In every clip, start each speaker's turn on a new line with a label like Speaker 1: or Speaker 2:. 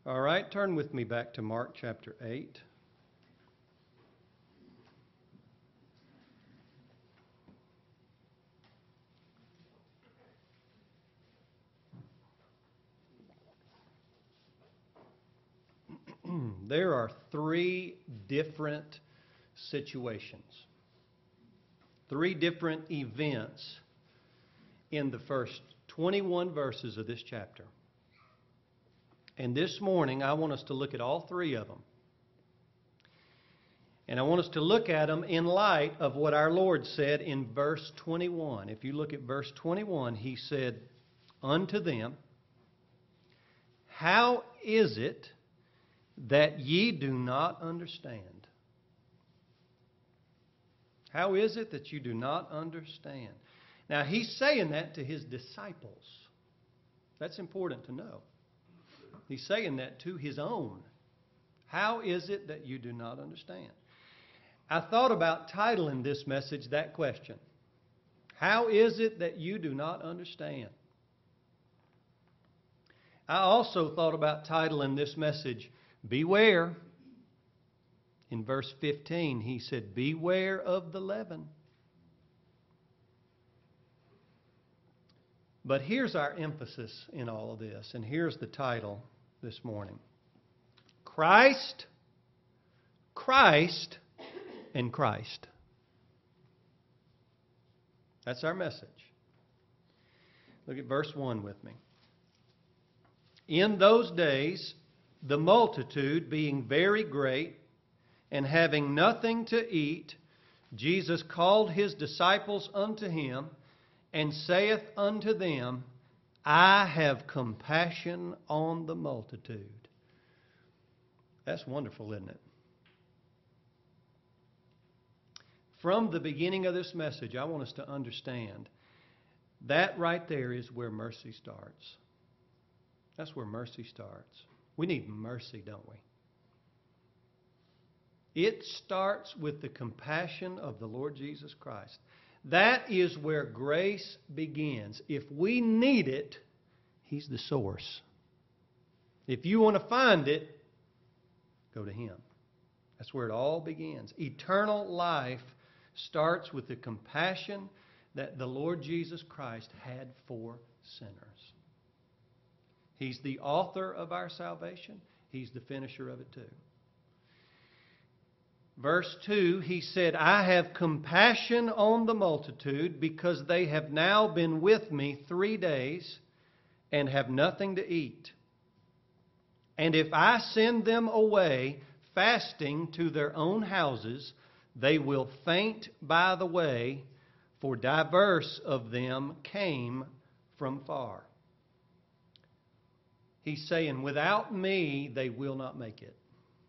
Speaker 1: All right, turn with me back to Mark chapter 8. There are three different situations, three different events in the first 21 verses of this chapter. And this morning, I want us to look at all three of them. And I want us to look at them in light of what our Lord said in verse 21. If you look at verse 21, He said unto them, "How is it that ye do not understand?" How is it that you do not understand? Now, He's saying that to His disciples. That's important to know. He's saying that to His own. How is it that you do not understand? I thought about titling this message that question. How is it that you do not understand? I also thought about titling this message, Beware. In verse 15, He said, Beware of the leaven. But here's our emphasis in all of this, and here's the title this morning. Christ, Christ, and Christ. That's our message. Look at verse 1 with me. In those days, the multitude being very great, and having nothing to eat, Jesus called His disciples unto Him, and saith unto them, I have compassion on the multitude. That's wonderful, isn't it? From the beginning of this message, I want us to understand that right there is where mercy starts. That's where mercy starts. We need mercy, don't we? It starts with the compassion of the Lord Jesus Christ. That is where grace begins. If we need it, He's the source. If you want to find it, go to Him. That's where it all begins. Eternal life starts with the compassion that the Lord Jesus Christ had for sinners. He's the author of our salvation. He's the finisher of it too. Verse 2, He said, I have compassion on the multitude because they have now been with me 3 days and have nothing to eat. And if I send them away fasting to their own houses, they will faint by the way, for diverse of them came from far. He's saying, without me, they will not make it.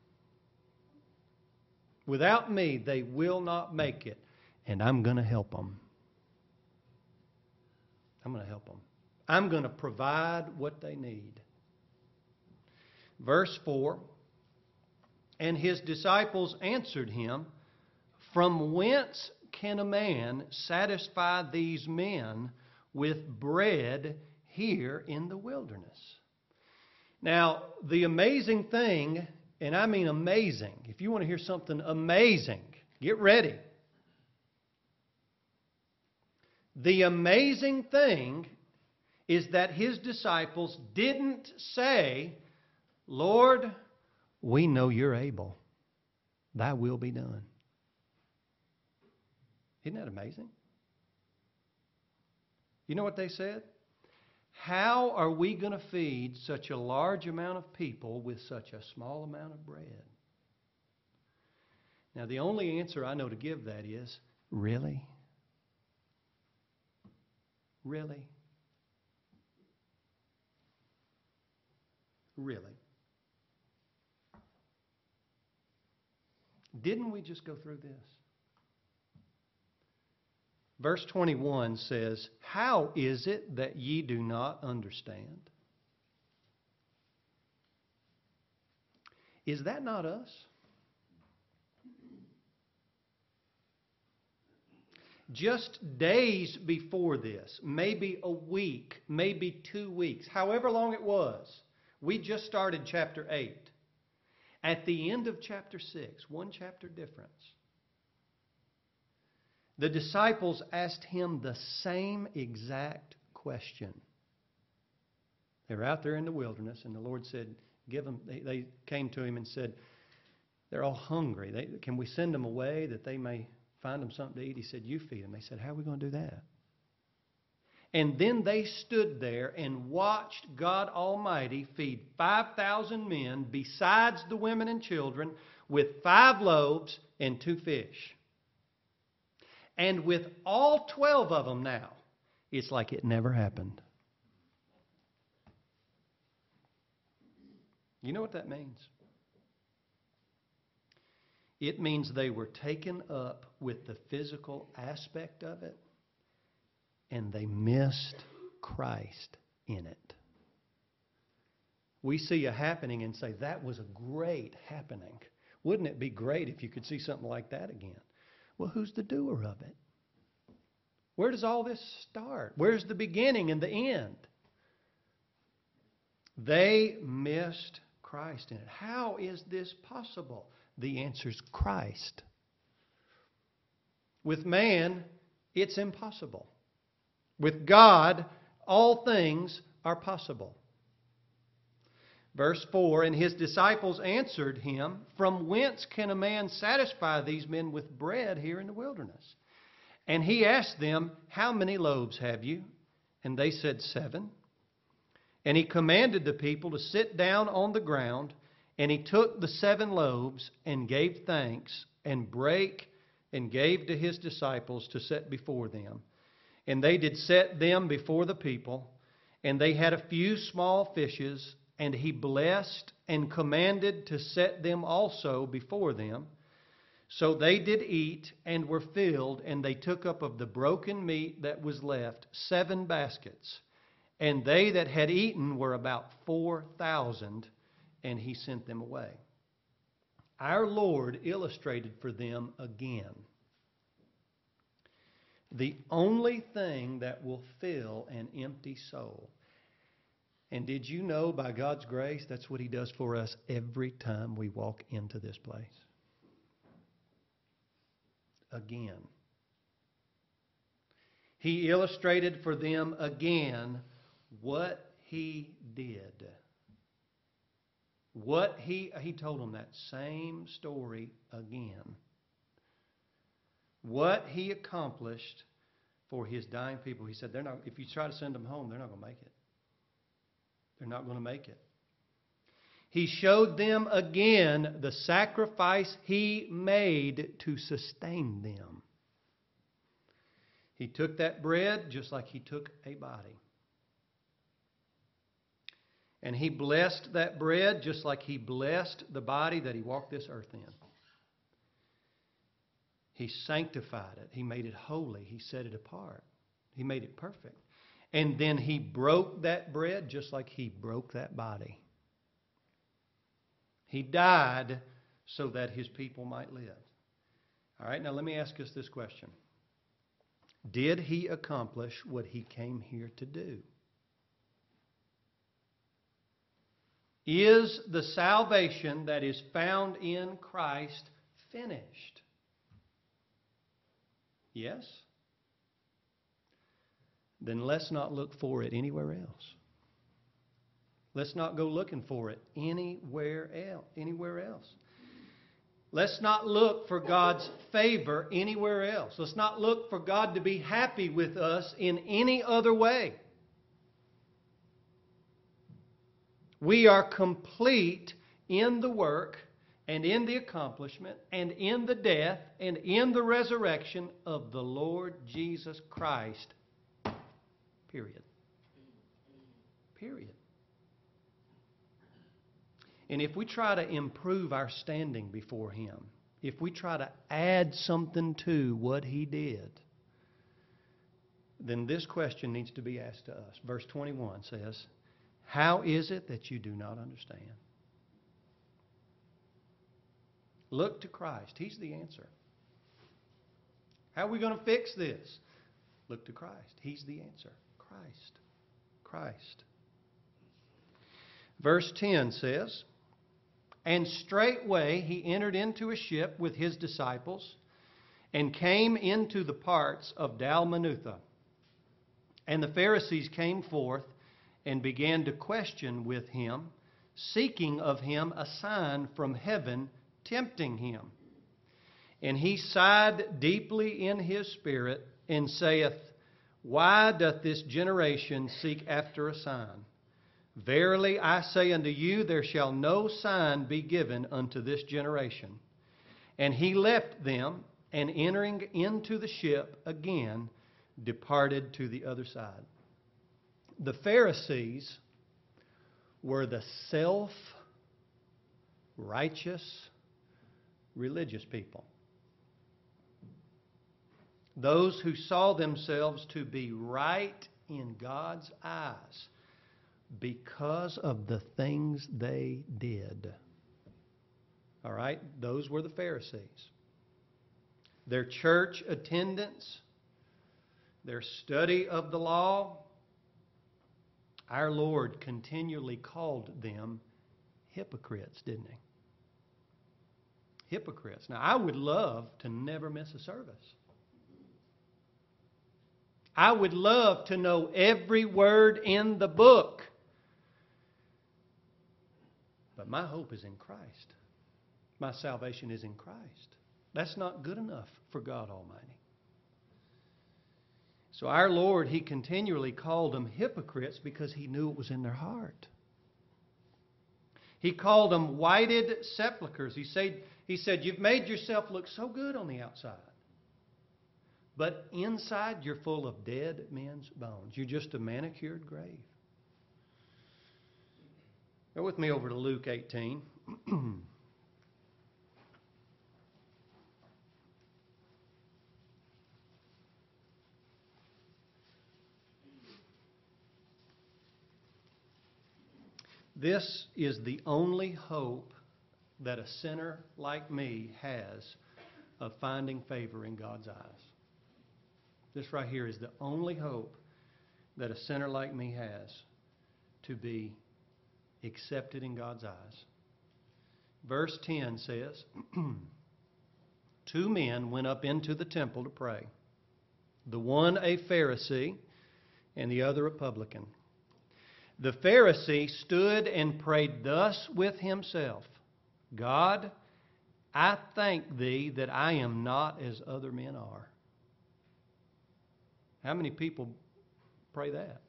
Speaker 1: Without me, they will not make it. And I'm going to help them. I'm going to help them. I'm going to provide what they need. Verse 4, and His disciples answered Him, From whence can a man satisfy these men with bread here in the wilderness? Now, the amazing thing, and I mean amazing, if you want to hear something amazing, get ready. The amazing thing is that His disciples didn't say, Lord, we know You're able. Thy will be done. Isn't that amazing? You know what they said? How are we going to feed such a large amount of people with such a small amount of bread? Now, the only answer I know to give that is, really? Really? Really? Didn't we just go through this? Verse 21 says, How is it that ye do not understand? Is that not us? Just days before this, maybe a week, maybe 2 weeks, however long it was, We just started chapter 8. At the end of chapter 6, one chapter difference, the disciples asked him the same exact question. They were out there in the wilderness, and the Lord said, "Give them." They came to him and said, "They're all hungry. Can we send them away that they may find them something to eat?" He said, "You feed them." They said, "How are we going to do that?" And then they stood there and watched God Almighty feed 5,000 men, besides the women and children, with 5 loaves and 2 fish. And with all 12 of them now, it's like it never happened. You know what that means? It means they were taken up with the physical aspect of it, and they missed Christ in it. We see a happening and say, that was a great happening. Wouldn't it be great if you could see something like that again? Well, who's the doer of it? Where does all this start? Where's the beginning and the end? They missed Christ in it. How is this possible? The answer is Christ. With man, it's impossible. With God, all things are possible. Verse 4, and his disciples answered him, "From whence can a man satisfy these men with bread here in the wilderness?" And he asked them, "How many loaves have you?" And they said, 7. And he commanded the people to sit down on the ground. And he took the 7 loaves and gave thanks and brake and gave to his disciples to set before them. And they did set them before the people. And they had a few small fishes. And he blessed and commanded to set them also before them. So they did eat and were filled, and they took up of the broken meat that was left 7 baskets. And they that had eaten were about 4,000, and he sent them away. Our Lord illustrated for them again the only thing that will fill an empty soul. And did you know, by God's grace, that's what he does for us every time we walk into this place? Again. He illustrated for them again what he did. He told them that same story again. What he accomplished for his dying people. He said, if you try to send them home, they're not going to make it. They're not going to make it. He showed them again the sacrifice he made to sustain them. He took that bread just like he took a body. And he blessed that bread just like he blessed the body that he walked this earth in. He sanctified it. He made it holy. He set it apart. He made it perfect. And then he broke that bread just like he broke that body. He died so that his people might live. All right, now let me ask us this question. Did he accomplish what he came here to do? Is the salvation that is found in Christ finished? Yes? Then let's not look for it anywhere else. Let's not go looking for it anywhere else. Let's not look for God's favor anywhere else. Let's not look for God to be happy with us in any other way. We are complete in the work and in the accomplishment and in the death and in the resurrection of the Lord Jesus Christ. Period. Period. And if we try to improve our standing before him, if we try to add something to what he did, then this question needs to be asked to us. Verse 21 says, "How is it that you do not understand?" Look to Christ. He's the answer. How are we going to fix this? Look to Christ. He's the answer. Christ. Verse 10 says, "And straightway he entered into a ship with his disciples, and came into the parts of Dalmanutha. And the Pharisees came forth and began to question with him, seeking of him a sign from heaven, tempting him. And he sighed deeply in his spirit, and saith, Why doth this generation seek after a sign? Verily I say unto you, there shall no sign be given unto this generation. And he left them, and entering into the ship again, departed to the other side." The Pharisees were the self-righteous religious people. Those who saw themselves to be right in God's eyes because of the things they did. All right? Those were the Pharisees. Their church attendance, their study of the law, our Lord continually called them hypocrites, didn't He? Hypocrites. Now, I would love to never miss a service. I would love to know every word in the book. But my hope is in Christ. My salvation is in Christ. That's not good enough for God Almighty. So our Lord, He continually called them hypocrites because He knew it was in their heart. He called them whited sepulchres. He said, you've made yourself look so good on the outside. But inside, you're full of dead men's bones. You're just a manicured grave. Go with me over to Luke 18. This is the only hope that a sinner like me has of finding favor in God's eyes. This right here is the only hope that a sinner like me has to be accepted in God's eyes. Verse 10 says, 2 men went up into the temple to pray, the one a Pharisee and the other a publican. The Pharisee stood and prayed thus with himself, God, I thank Thee that I am not as other men are. How many people pray that?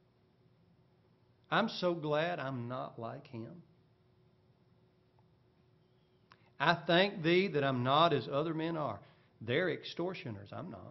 Speaker 1: I'm so glad I'm not like him. I thank Thee that I'm not as other men are. They're extortioners. I'm not.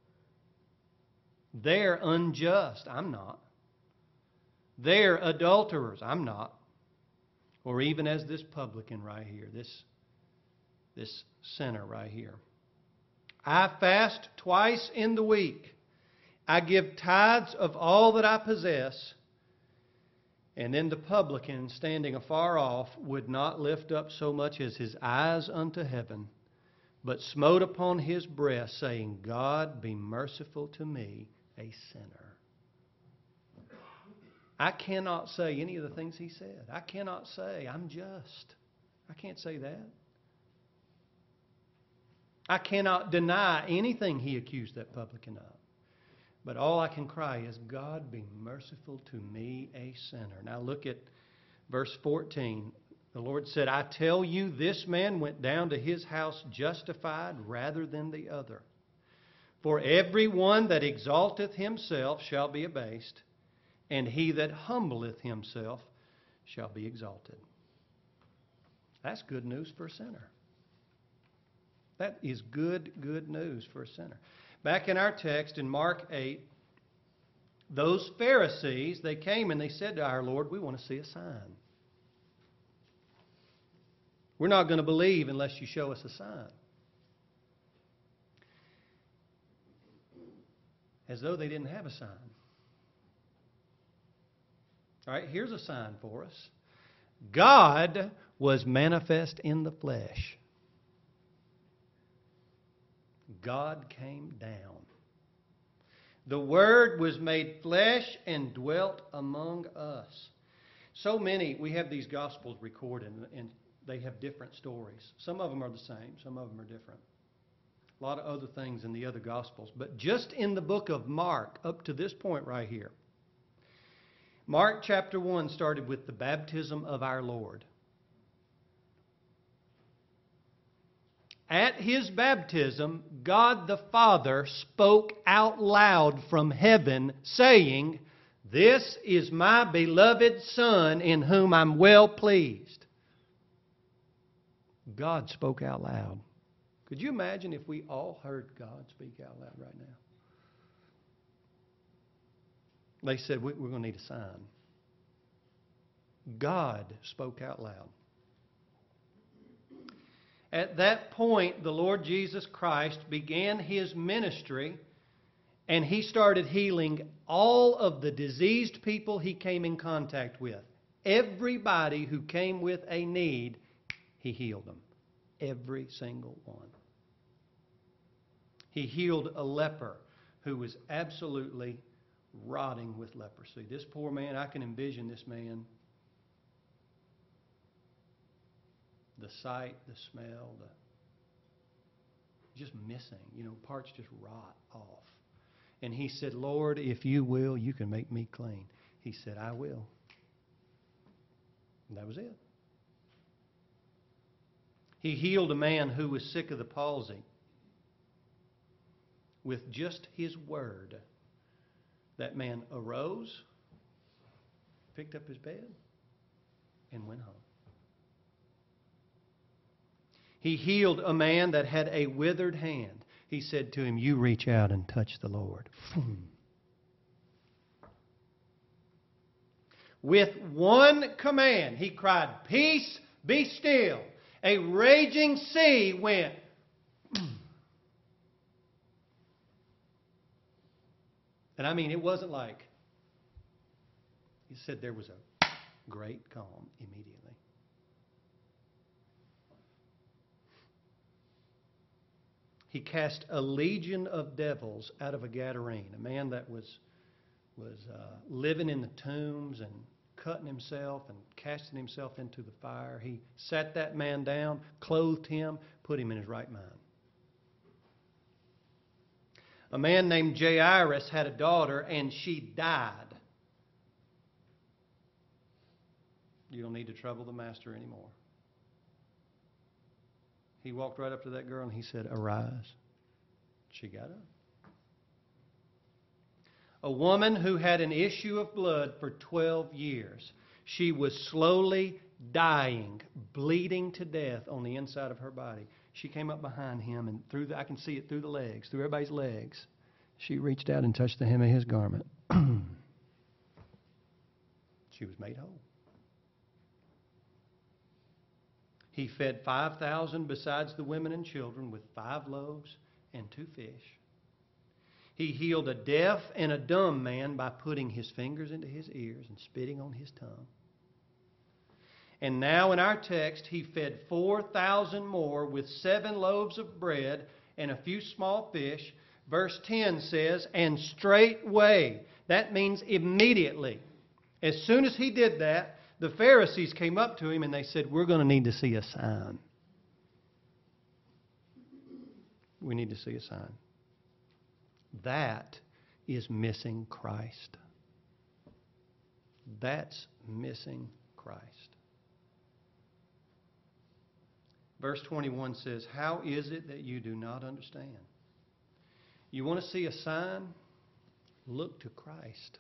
Speaker 1: They're unjust. I'm not. They're adulterers. I'm not. Or even as this publican right here, this sinner right here. I fast twice in the week. I give tithes of all that I possess. And then the publican, standing afar off, would not lift up so much as his eyes unto heaven, but smote upon his breast, saying, God, be merciful to me, a sinner. I cannot say any of the things he said. I cannot say, I'm just. I can't say that. I cannot deny anything he accused that publican of. But all I can cry is, God, be merciful to me, a sinner. Now look at verse 14. The Lord said, I tell you, this man went down to his house justified rather than the other. For every one that exalteth himself shall be abased, and he that humbleth himself shall be exalted. That's good news for a sinner. That is good news for a sinner. Back in our text in Mark 8, those Pharisees, they came and they said to our Lord, we want to see a sign. We're not going to believe unless you show us a sign. As though they didn't have a sign. All right, here's a sign for us. God was manifest in the flesh. God came down. The Word was made flesh and dwelt among us. So many, we have these Gospels recorded, and they have different stories. Some of them are the same, some of them are different. A lot of other things in the other Gospels. But just in the book of Mark, up to this point right here, Mark chapter 1 started with the baptism of our Lord. At His baptism, God the Father spoke out loud from heaven, saying, "This is my beloved Son, in whom I'm well pleased." God spoke out loud. Could you imagine if we all heard God speak out loud right now? They said, we're going to need a sign. God spoke out loud. At that point, the Lord Jesus Christ began His ministry, and He started healing all of the diseased people He came in contact with. Everybody who came with a need, He healed them. Every single one. He healed a leper who was absolutely rotting with leprosy. This poor man, I can envision this man. The sight, the smell, just missing. Parts just rot off. And he said, "Lord, if you will, you can make me clean." He said, "I will." And that was it. He healed a man who was sick of the palsy. With just His word, that man arose, picked up his bed, and went home. He healed a man that had a withered hand. He said to him, "You reach out and touch the Lord." With one command, He cried, "Peace, be still." A raging sea went. And I mean, it wasn't like, He said there was a great calm immediately. He cast a legion of devils out of a Gadarene, a man that was living in the tombs and cutting himself and casting himself into the fire. He sat that man down, clothed him, put him in his right mind. A man named Jairus had a daughter, and she died. You don't need to trouble the master anymore. He walked right up to that girl and He said, "Arise." She got up. A woman who had an issue of blood for 12 years. She was slowly dying, bleeding to death on the inside of her body. She came up behind Him, and I can see it through the legs, through everybody's legs. She reached out and touched the hem of His garment. She was made whole. He fed 5,000 besides the women and children with 5 loaves and 2 fish. He healed a deaf and a dumb man by putting His fingers into his ears and spitting on his tongue. And now in our text, He fed 4,000 more with 7 loaves of bread and a few small fish. Verse 10 says, "And straightway," that means immediately. As soon as He did that, the Pharisees came up to Him and they said, "We're going to need to see a sign. We need to see a sign." That is missing Christ. That's missing Christ. Verse 21 says, "How is it that you do not understand?" You want to see a sign? Look to Christ.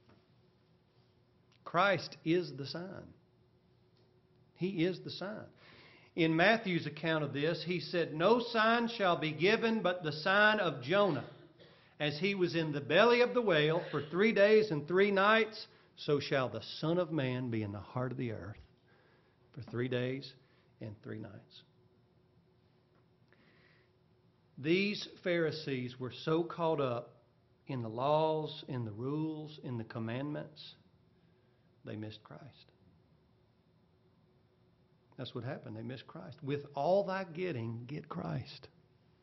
Speaker 1: Christ is the sign. He is the sign. In Matthew's account of this, he said, "No sign shall be given but the sign of Jonah. As he was in the belly of the whale for 3 days and 3 nights, so shall the Son of Man be in the heart of the earth for 3 days and 3 nights." These Pharisees were so caught up in the laws, in the rules, in the commandments, they missed Christ. That's what happened. They missed Christ. With all thy getting, get Christ.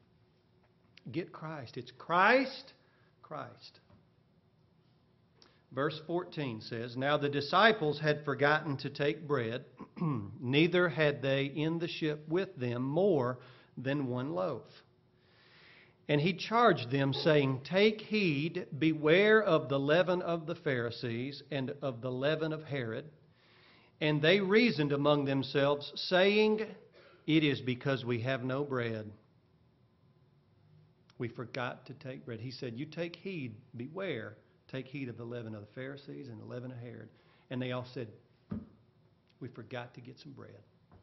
Speaker 1: Get Christ. It's Christ, Christ. Verse 14 says, Now the disciples had forgotten to take bread, neither had they in the ship with them more than one loaf. And he charged them, saying, Take heed, beware of the leaven of the Pharisees and of the leaven of Herod. And they reasoned among themselves, saying, It is because we have no bread. We forgot to take bread. He said, You take heed, beware. Take heed of the leaven of the Pharisees and the leaven of Herod. And they all said, We forgot to get some bread.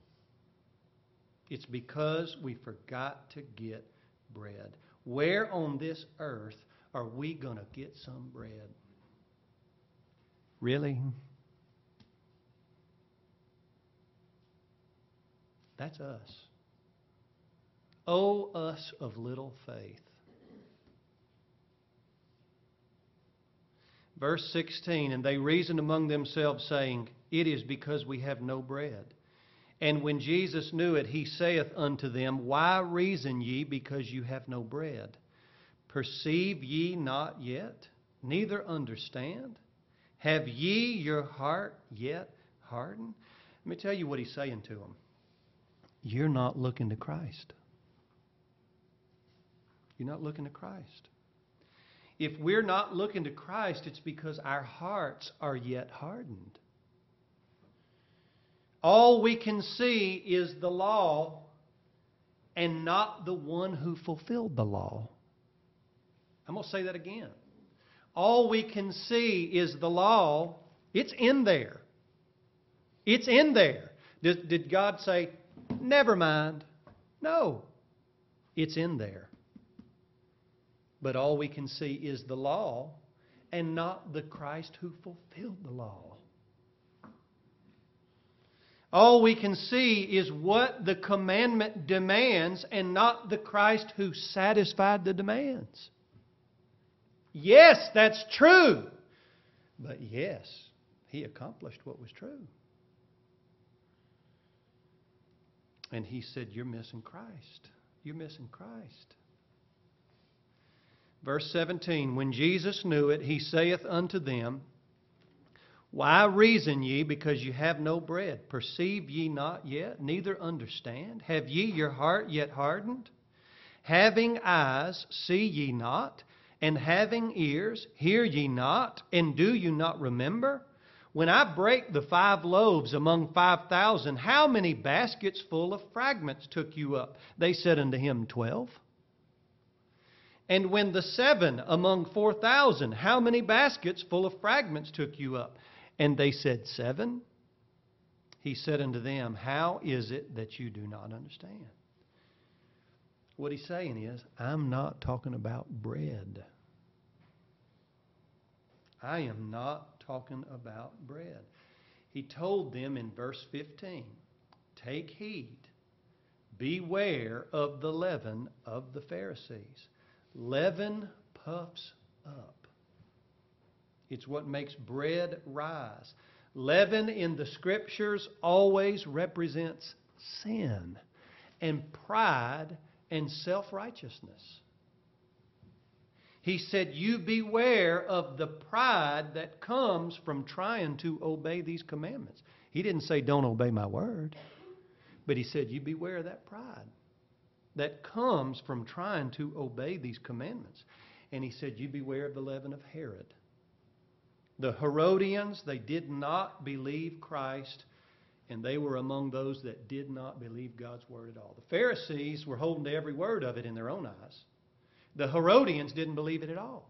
Speaker 1: It's because we forgot to get bread. Where on this earth are we going to get some bread? Really? That's us. Oh, us of little faith. Verse 16, And they reasoned among themselves, saying, It is because we have no bread. And when Jesus knew it, he saith unto them, Why reason ye because you have no bread? Perceive ye not yet, neither understand? Have ye your heart yet hardened? Let me tell you what he's saying to them. You're not looking to Christ. You're not looking to Christ. If we're not looking to Christ, it's because our hearts are yet hardened. All we can see is the law and not the one who fulfilled the law. I'm going to say that again. All we can see is the law. It's in there. It's in there. Did God say, never mind? No. It's in there. But all we can see is the law and not the Christ who fulfilled the law. All we can see is what the commandment demands and not the Christ who satisfied the demands. Yes, that's true. But yes, He accomplished what was true. And He said, you're missing Christ. You're missing Christ. Verse 17, When Jesus knew it, He saith unto them, Why reason ye because you have no bread? Perceive ye not yet, neither understand? Have ye your heart yet hardened? Having eyes, see ye not? And having ears, hear ye not? And do you not remember? When I brake the 5 loaves among 5,000, how many baskets full of fragments took you up? They said unto Him, 12. And when the 7 among 4,000, how many baskets full of fragments took you up? And they said, 7. He said unto them, How is it that you do not understand? What He's saying is, I'm not talking about bread. I am not talking about bread. He told them in verse 15, Take heed, beware of the leaven of the Pharisees. Leaven puffs up. It's what makes bread rise. Leaven in the Scriptures always represents sin and pride and self-righteousness. He said, you beware of the pride that comes from trying to obey these commandments. He didn't say don't obey my word. But He said, you beware of that pride that comes from trying to obey these commandments. And He said, you beware of the leaven of Herod. The Herodians, they did not believe Christ, and they were among those that did not believe God's word at all. The Pharisees were holding to every word of it in their own eyes. The Herodians didn't believe it at all.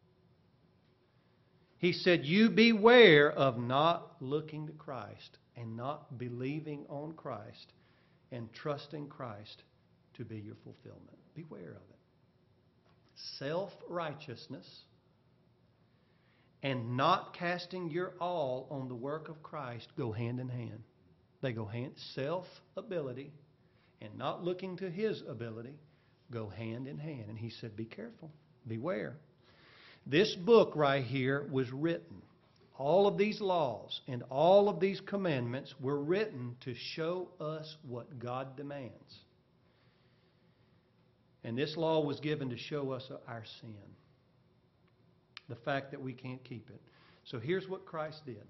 Speaker 1: He said, you beware of not looking to Christ and not believing on Christ and trusting Christ to be your fulfillment. Beware of it. Self-righteousness and not casting your all on the work of Christ go hand in hand. They go hand. Self-ability and not looking to His ability go hand in hand. And He said, be careful. Beware. This book right here was written. All of these laws and all of these commandments were written to show us what God demands. And this law was given to show us our sin. The fact that we can't keep it. So here's what Christ did.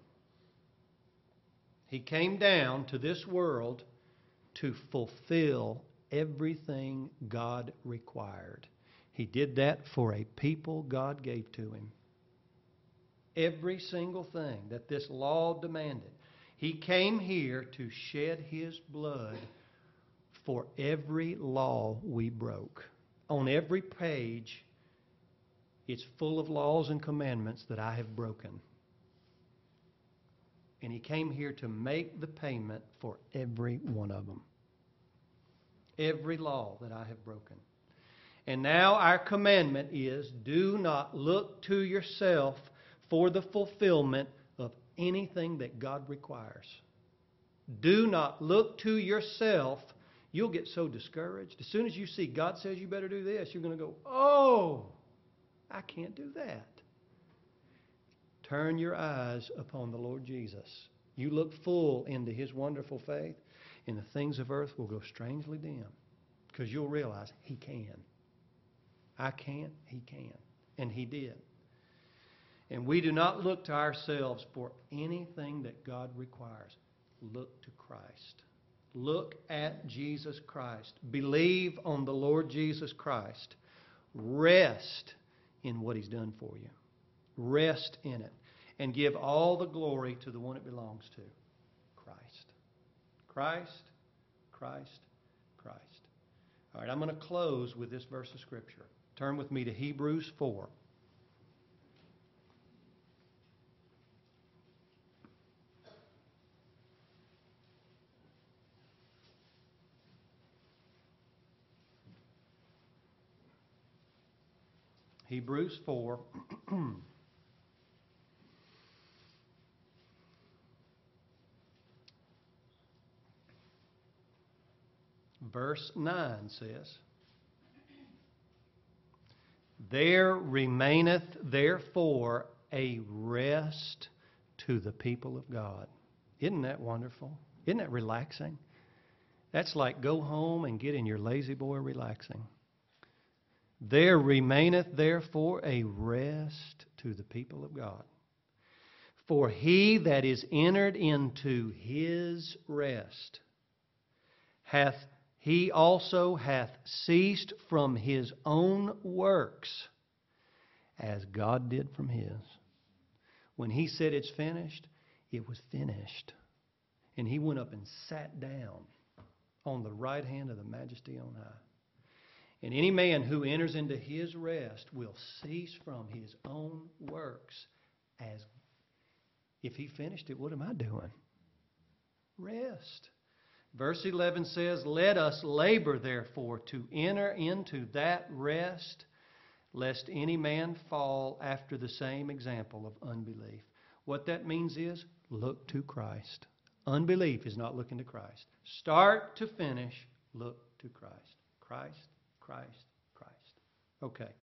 Speaker 1: He came down to this world to fulfill everything God required. He did that for a people God gave to Him. Every single thing that this law demanded. He came here to shed His blood for every law we broke. On every page, it's full of laws and commandments that I have broken. And He came here to make the payment for every one of them. Every law that I have broken. And now our commandment is, do not look to yourself for the fulfillment of anything that God requires. Do not look to yourself. You'll get so discouraged. As soon as you see God says you better do this, you're going to go, oh, I can't do that. Turn your eyes upon the Lord Jesus. You look full into His wonderful faith, and the things of earth will go strangely dim, because you'll realize He can. I can't, He can. And He did. And we do not look to ourselves for anything that God requires. Look to Christ. Look at Jesus Christ. Believe on the Lord Jesus Christ. Rest in what He's done for you. Rest in it. And give all the glory to the one it belongs to. Christ. Christ, Christ, Christ. All right, I'm going to close with this verse of Scripture. Turn with me to Hebrews 4. Hebrews 4. Verse 9 says, there remaineth therefore a rest to the people of God. Isn't that wonderful? Isn't that relaxing? That's like go home and get in your lazy boy relaxing. There remaineth therefore a rest to the people of God. For he that is entered into His rest, he also hath ceased from his own works, as God did from His. When He said it's finished, it was finished. And He went up and sat down on the right hand of the Majesty on high. And any man who enters into His rest will cease from his own works, as if He finished it, what am I doing? Rest. Verse 11 says, let us labor therefore to enter into that rest, lest any man fall after the same example of unbelief. What that means is, look to Christ. Unbelief is not looking to Christ. Start to finish, look to Christ. Christ, Christ, Christ. Okay.